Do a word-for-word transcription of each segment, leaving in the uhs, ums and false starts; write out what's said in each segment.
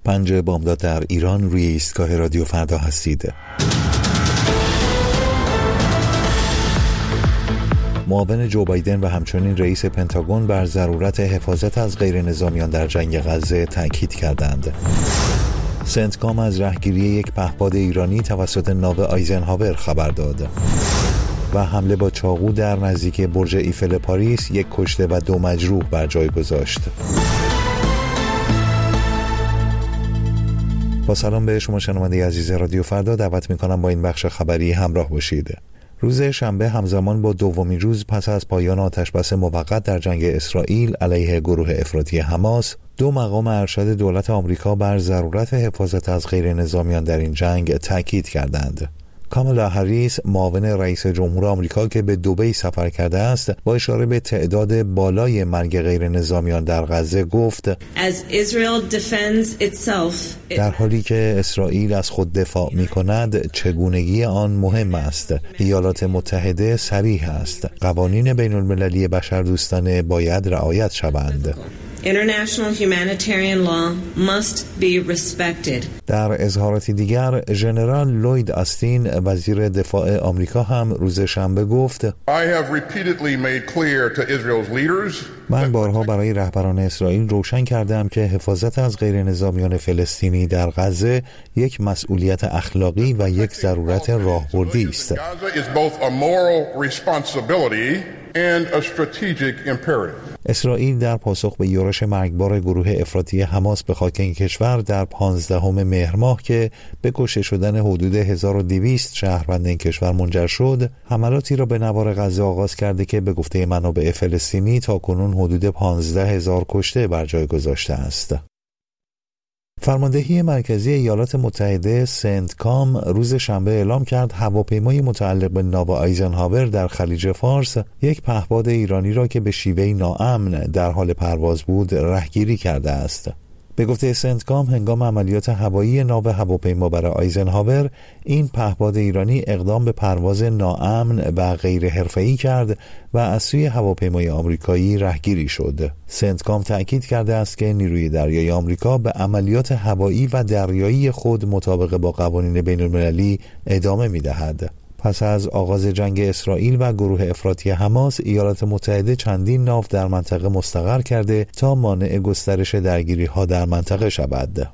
پنج بامداد در ایران، روی ایستگاه رادیو فردا هستید. معاون جو بایدن و همچنین رئیس پنتاگون بر ضرورت حفاظت از غیر نظامیان در جنگ غزه تأکید کردند. سنتکام از رهگیری یک پهپاد ایرانی توسط ناو آیزنهاور خبر داد. و حمله با چاقو در نزدیکی برج ایفل پاریس یک کشته و دو مجروح بر جای گذاشت. با سلام به شما شنونده عزیز رادیو فردا، دعوت میکنم با این بخش خبری همراه باشید. روز شنبه همزمان با دومین روز پس از پایان آتشبس موقت در جنگ اسرائیل علیه گروه افراطی حماس، دو مقام ارشد دولت آمریکا بر ضرورت حفاظت از غیر نظامیان در این جنگ تاکید کردند. کامالا هریس، معاون رئیس جمهور آمریکا که به دبی سفر کرده است، با اشاره به تعداد بالای مرگ غیر نظامیان در غزه گفت: در حالی که اسرائیل از خود دفاع می کند، چگونگی آن مهم است. ایالات متحده صریح است. قوانین بین المللی بشردوستانه باید رعایت شوند. International humanitarian law must be respected. در اظهاراتی دیگر، ژنرال لوید آستین، وزیر دفاع آمریکا، هم روز شنبه گفت: I have repeatedly made clear to Israel's leaders من بارها برای رهبران اسرائیل روشن کردم که حفاظت از غیر نظامیان فلسطینی در غزه یک مسئولیت اخلاقی و یک ضرورت راهبردی است. اسرائیل در پاسخ به یورش مرگبار گروه افراطی حماس به خاک این کشور در پانزدهم مهر ماه که به کشته شدن حدود هزار و دویست شهروند این کشور منجر شد، حملاتی را به نوار غزه آغاز کرده که به گفته منابع فلسطینی تاکنون حدود پانزده هزار کشته بر جای گذاشته است. فرماندهی مرکزی ایالات متحده سنتکام روز شنبه اعلام کرد هواپیمای متعلق به ناو آیزنهاور در خلیج فارس یک پهپاد ایرانی را که به شیوهی ناامن در حال پرواز بود رهگیری کرده است. به گفته سنتکام، هنگام عملیات هوایی ناو هواپیما برای آیزنهاور، این پهپاد ایرانی اقدام به پرواز ناامن و غیر حرفه‌ای کرد و از سوی هواپیمای آمریکایی رهگیری شد. سنتکام تأکید کرده است که نیروی دریایی آمریکا به عملیات هوایی و دریایی خود مطابق با قوانین بین‌المللی ادامه می‌دهد. پس از آغاز جنگ اسرائیل و گروه افراطی حماس، ایالات متحده چندین ناو در منطقه مستقر کرده تا مانع گسترش درگیری‌ها در منطقه شود.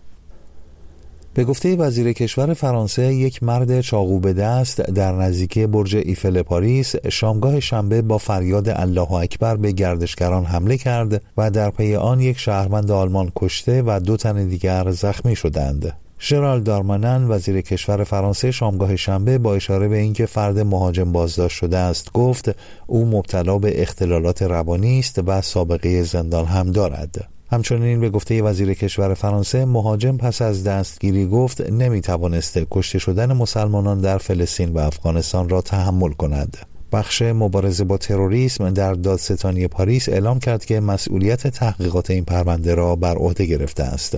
به گفته وزیر کشور فرانسه، یک مرد چاقو به دست در نزدیکی برج ایفل پاریس شامگاه شنبه با فریاد الله اکبر به گردشگران حمله کرد و در پی آن یک شهروند آلمان کشته و دو تن دیگر زخمی شدند. ژرال دارمانن، وزیر کشور فرانسه، شامگاه شنبه با اشاره به اینکه فرد مهاجم بازداشت شده است گفت او مبتلا به اختلالات روانی است و سابقه زندان هم دارد. همچنین به گفته وزیر کشور فرانسه، مهاجم پس از دستگیری گفت نمیتوانسته کشته شدن مسلمانان در فلسطین و افغانستان را تحمل کند. بخش مبارزه با تروریسم در دادستانی پاریس اعلام کرد که مسئولیت تحقیقات این پرونده را بر عهده گرفته است.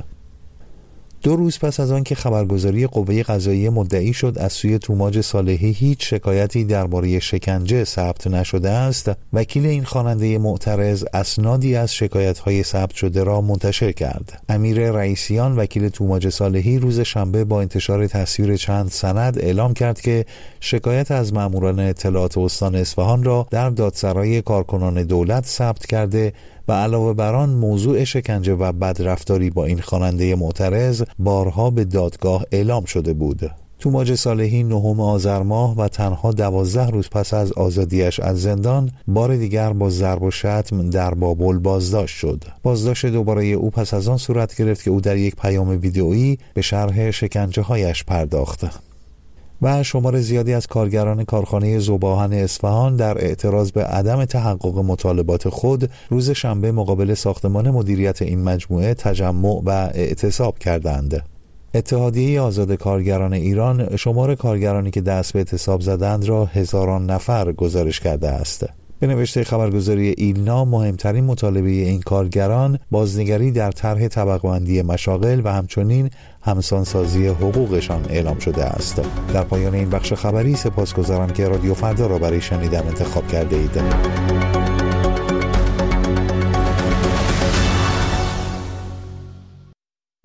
دو روز پس از آن که خبرگزاری قوه قضاییه مدعی شد از سوی توماج صالحی هیچ شکایتی درباره شکنجه ثبت نشده است، وکیل این خواننده معترض اسنادی از شکایت‌های ثبت شده را منتشر کرد. امیر رئیسیان، وکیل توماج صالحی، روز شنبه با انتشار تصویر چند سند اعلام کرد که شکایت از ماموران اطلاعات استان اصفهان را در دادسرای کارکنان دولت ثبت کرده و علاوه بر آن موضوع شکنجه و بدرفتاری با این خواننده معترض بارها به دادگاه اعلام شده بود. توماج صالحی نهم آذر ماه و تنها دوازده روز پس از آزادیش از زندان بار دیگر با ضرب و شتم در بابل بازداشت شد. بازداشت دوباره او پس از آن صورت گرفت که او در یک پیام ویدئویی به شرح شکنجه هایش پرداخت. و شمار زیادی از کارگران کارخانه ذوب‌آهن اصفهان در اعتراض به عدم تحقق مطالبات خود روز شنبه مقابل ساختمان مدیریت این مجموعه تجمع و اعتصاب کردند. اتحادیه آزاد کارگران ایران شمار کارگرانی که دست به اعتصاب زدند را هزاران نفر گزارش کرده است. به نوشته خبرگزاری ایلنا، مهمترین مطالبه این کارگران بازنگری در طرح طبقه‌بندی مشاغل و همچنین همسانسازی حقوقشان اعلام شده است. در پایان این بخش خبری سپاسگزارم که رادیو فردا را برای شنیدن انتخاب کرده اید.